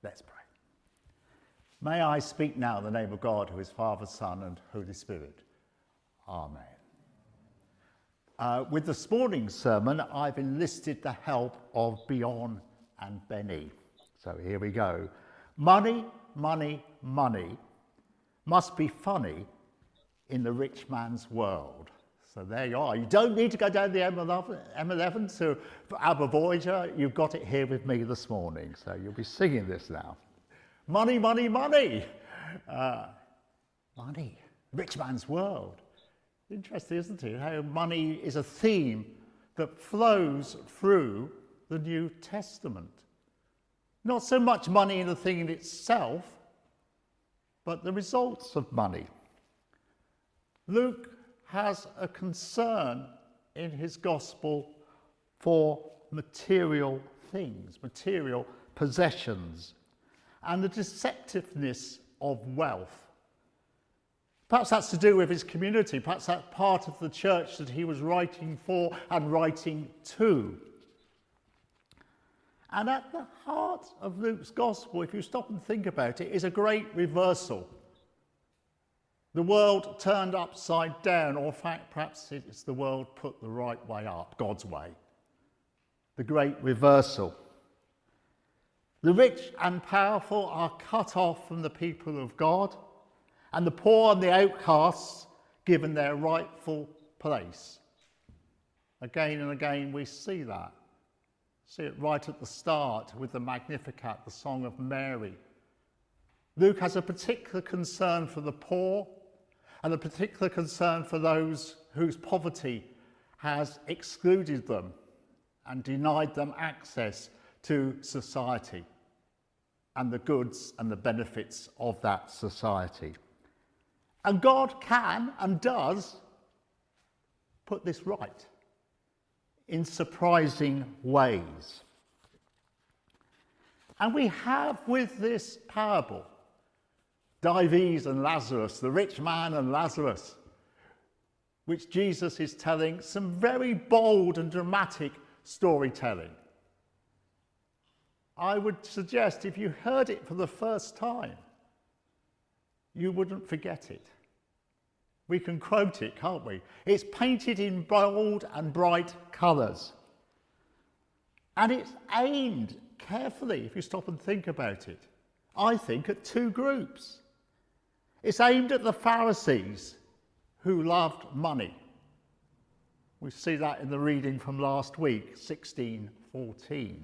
Let's pray. May I speak now in the name of God, who is Father, Son, and Holy Spirit. Amen. With this morning's sermon, I've enlisted the help of Bjorn and Benny. So here we go. Money, money, money must be funny in the rich man's world. So there you are. You don't need to go down the M11 to Abba Voyager. You've got it here with me this morning. So you'll be singing this now. Money, money, money. Money. Rich man's world. Interesting, isn't it? How money is a theme that flows through the New Testament. Not so much money in the thing in itself, but the results of money. Luke has a concern in his gospel for material things, material possessions, and the deceptiveness of wealth. Perhaps that's to do with his community, perhaps that's part of the church that he was writing for and writing to. And at the heart of Luke's gospel, if you stop and think about it, is a great reversal. The world turned upside down, or in fact, perhaps it's the world put the right way up, God's way. The great reversal. The rich and powerful are cut off from the people of God, and the poor and the outcasts given their rightful place. Again and again we see that. See it right at the start with the Magnificat, the Song of Mary. Luke has a particular concern for the poor and a particular concern for those whose poverty has excluded them and denied them access to society and the goods and the benefits of that society. And God can and does put this right in surprising ways. And we have with this parable, Dives and Lazarus, the rich man and Lazarus, which Jesus is telling, some very bold and dramatic storytelling. I would suggest if you heard it for the first time, you wouldn't forget it. We can quote it, can't we? It's painted in bold and bright colours. And it's aimed carefully, if you stop and think about it, I think at two groups. It's aimed at the Pharisees who loved money. We see that in the reading from last week, 16:14.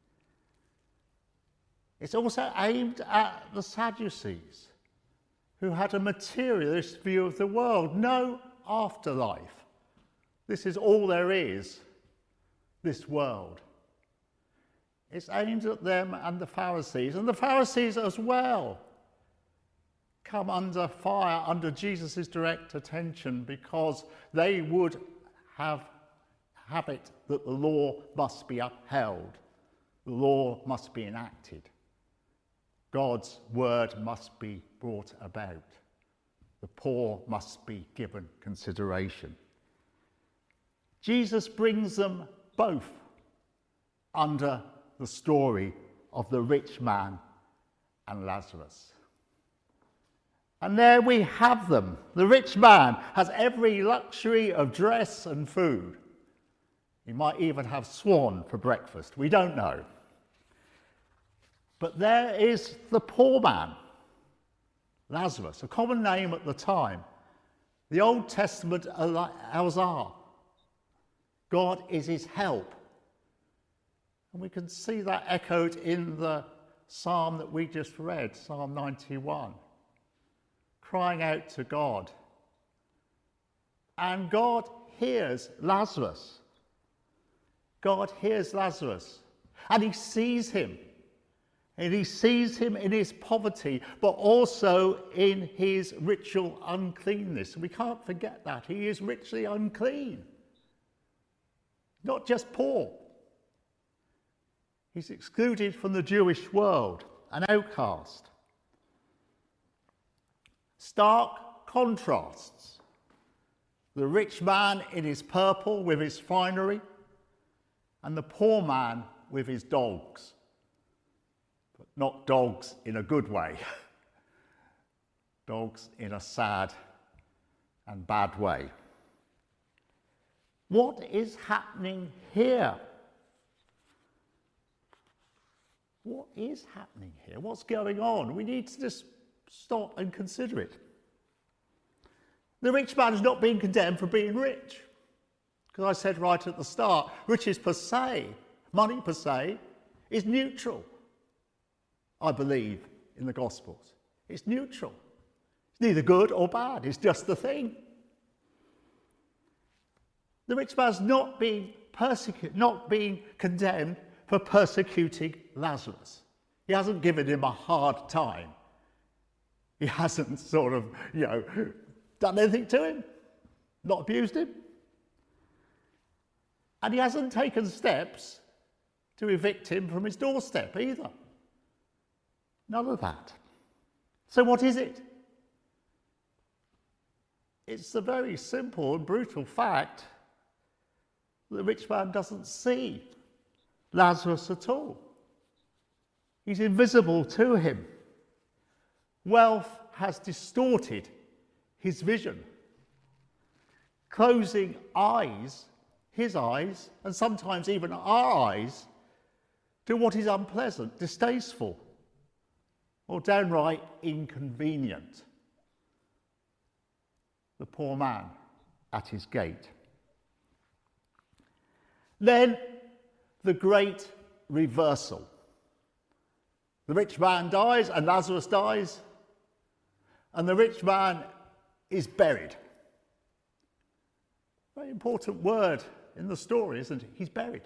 It's also aimed at the Sadducees, who had a materialist view of the world. No afterlife. This is all there is, this world. It's aimed at them and the Pharisees as well come under fire, under Jesus' direct attention, because they would have it that the law must be upheld, the law must be enacted. God's word must be brought about. The poor must be given consideration. Jesus brings them both under the story of the rich man and Lazarus. And there we have them. The rich man has every luxury of dress and food. He might even have swan for breakfast. We don't know. But there is the poor man, Lazarus, a common name at the time. The Old Testament, Elzar. God is his help. And we can see that echoed in the psalm that we just read, Psalm 91. Crying out to God. And God hears Lazarus. God hears Lazarus. And he sees him. And he sees him in his poverty, but also in his ritual uncleanness. We can't forget that. He is ritually unclean. Not just poor. He's excluded from the Jewish world, an outcast. Stark contrasts. The rich man in his purple with his finery, and the poor man with his dogs. But not dogs in a good way. Dogs in a sad and bad way. What is happening here? What is happening here? What's going on? We need to just stop and consider it. The rich man is not being condemned for being rich. Because I said right at the start, riches per se, money per se, is neutral. I believe in the Gospels. It's neutral. It's neither good or bad. It's just the thing. The rich man's not being condemned for persecuting Lazarus. He hasn't given him a hard time. He hasn't done anything to him, not abused him. And he hasn't taken steps to evict him from his doorstep either. None of that. So what is it? It's the very simple and brutal fact that the rich man doesn't see Lazarus at all. He's invisible to him. Wealth has distorted his vision, closing his eyes, and sometimes even our eyes, to what is unpleasant, distasteful, or downright inconvenient. The poor man at his gate. Then the great reversal. The rich man dies and Lazarus dies, and the rich man is buried. Very important word in the story, isn't it? He's buried.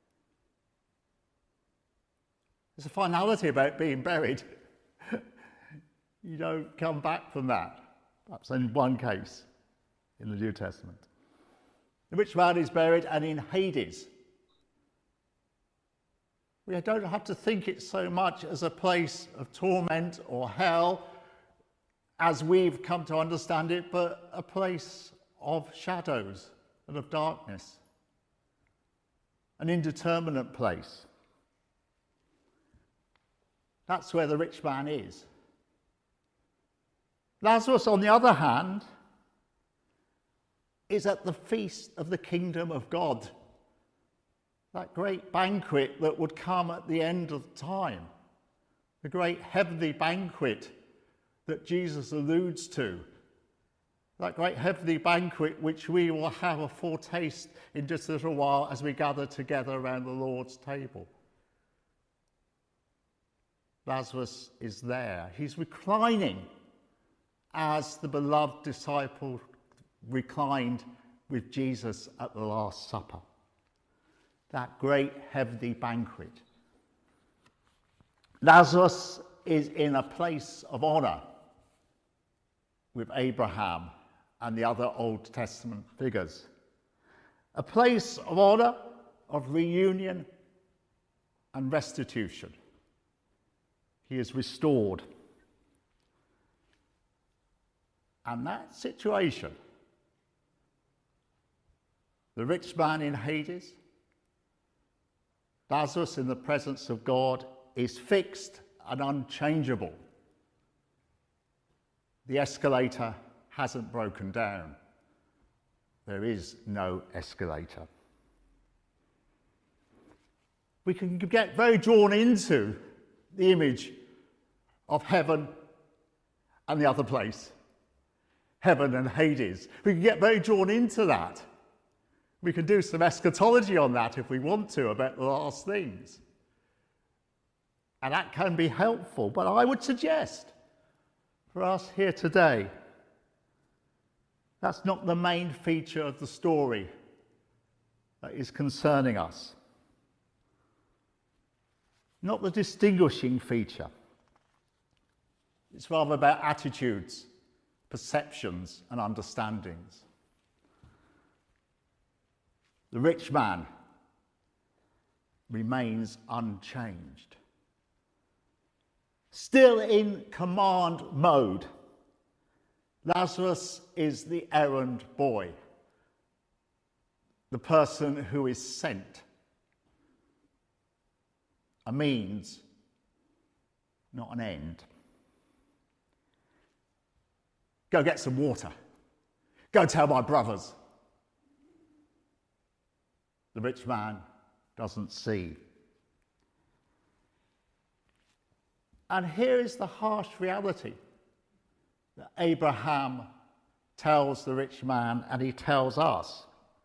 There's a finality about being buried. You don't come back from that. Perhaps in one case in the New Testament. The rich man is buried, and in Hades. We don't have to think it so much as a place of torment or hell, as we've come to understand it, but a place of shadows and of darkness. An indeterminate place. That's where the rich man is. Lazarus, on the other hand, is at the feast of the kingdom of God. That great banquet that would come at the end of time. The great heavenly banquet that Jesus alludes to. That great heavenly banquet which we will have a foretaste in just a little while as we gather together around the Lord's table. Lazarus is there. He's reclining as the beloved disciple reclined with Jesus at the Last Supper. That great heavenly banquet. Lazarus is in a place of honor with Abraham and the other Old Testament figures. A place of honor, of reunion and restitution. He is restored. And that situation, the rich man in Hades, Lazarus in the presence of God, is fixed and unchangeable. The escalator hasn't broken down. There is no escalator. We can get very drawn into the image of heaven and the other place, heaven and Hades. We can get very drawn into that. We can do some eschatology on that if we want to, about the last things. And that can be helpful, but I would suggest for us here today, that's not the main feature of the story that is concerning us. Not the distinguishing feature. It's rather about attitudes, perceptions, and understandings. The rich man remains unchanged. Still in command mode, Lazarus is the errand boy, the person who is sent, a means not an end. Go get some water. Go tell my brothers. The rich man doesn't see. And here is the harsh reality that Abraham tells the rich man, and he tells us.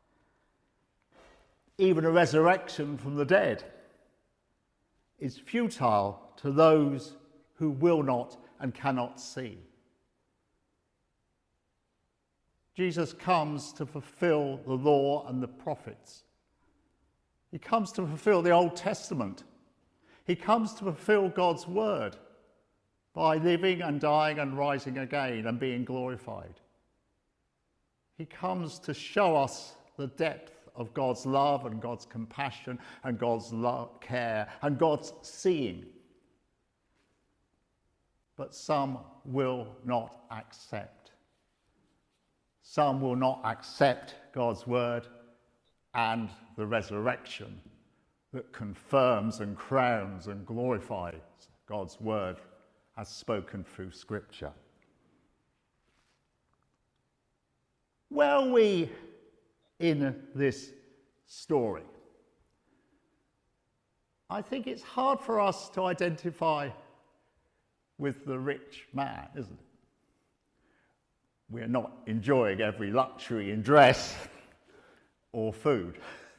Even a resurrection from the dead is futile to those who will not and cannot see. Jesus comes to fulfill the law and the prophets. He comes to fulfill the Old Testament. He comes to fulfill God's word by living and dying and rising again and being glorified. He comes to show us the depth of God's love and God's compassion and God's care and God's seeing. But some will not accept. Some will not accept God's word and the resurrection that confirms and crowns and glorifies God's word as spoken through Scripture. Where are we in this story? I think it's hard for us to identify with the rich man, isn't it? We're not enjoying every luxury in dress or food.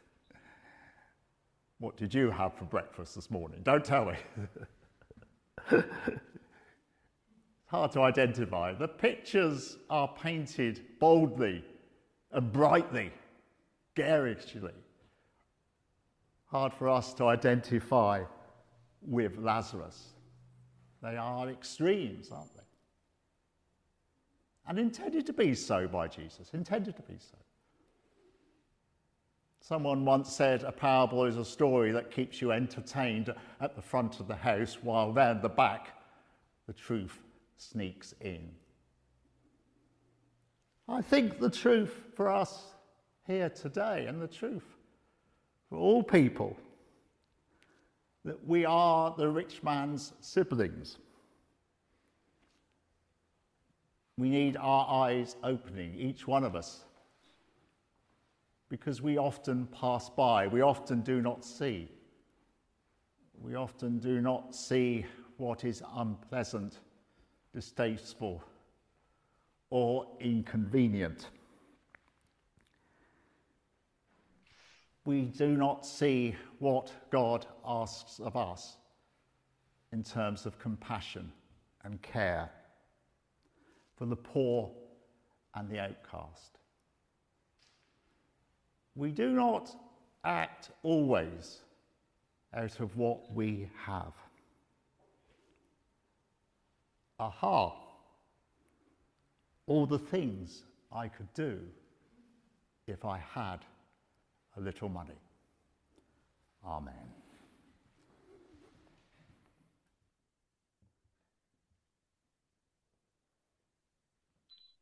What did you have for breakfast this morning? Don't tell me. It's hard to identify. The pictures are painted boldly and brightly, garishly. Hard for us to identify with Lazarus. They are extremes, aren't they? And intended to be so by Jesus, intended to be so. Someone once said a parable is a story that keeps you entertained at the front of the house while round the back the truth sneaks in. I think the truth for us here today, and the truth for all people, that we are the rich man's siblings. We need our eyes opening, each one of us, because we often pass by, we often do not see. We often do not see what is unpleasant, distasteful, or inconvenient. We do not see what God asks of us in terms of compassion and care for the poor and the outcast. We do not act always out of what we have. Aha! All the things I could do if I had a little money. Amen.